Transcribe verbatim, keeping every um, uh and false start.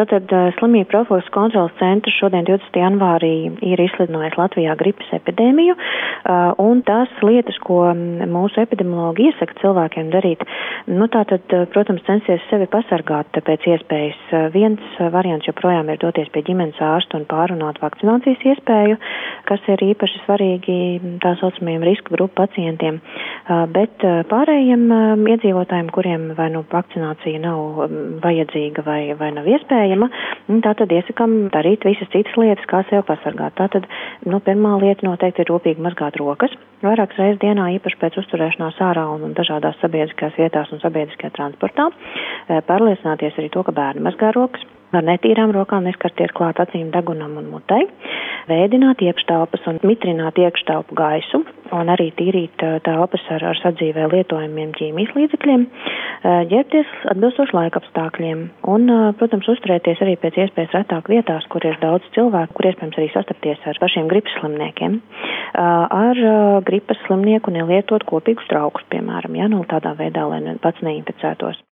Tātad Slimību profilakses kontroles centrs šodien divdesmitajā janvārī ir izsludinājis Latvijā gripas epidēmiju, un tās lietas, ko mūsu epidemiologi iesaka cilvēkiem darīt, nu tātad, protams, censties sevi pasargāt pēc iespējas. Viens variants joprojām ir doties pie ģimenes ārsta un pārunāt vakcinācijas iespēju, kas ir īpaši svarīgi tā saucamajiem riska grupu pacientiem, bet pārējiem iedzīvotājiem, kuriem vai nu vakcinācija nav vajadzīga vai, vai nav iespējama, tātad iesakām darīt visas citas lietas, kā sev pasargāt. Tātad, nu, pirmā lieta noteikti ir rūpīgi mazgāt rokas, vairākas reizes dienā, īpaši pēc uzturēšanās ārā un, un dažādās sabiedriskajās vietās un sabiedriskajā transportā. Pārliecināties arī to, ka bērni mazgā rokas. Ar netīrām rokām neskarties klāt acīm, degunam un mutei, vēdināt iekštelpas un mitrināt iekštelpu gaisu un arī tīrīt telpas ar, ar sadzīvē lietojamiem ķīmijas līdzekļiem, ģērbties atbilstoši laikapstākļiem un, protams, uzturēties arī pēc iespējas retāk vietās, kur ir daudz cilvēku, kur iespējams arī sastapties ar pašiem gripas slimniekiem. Ar gripas slimnieku nelietot kopīgus traukus, piemēram, ja, nu tādā veidā, lai pats neinficētos.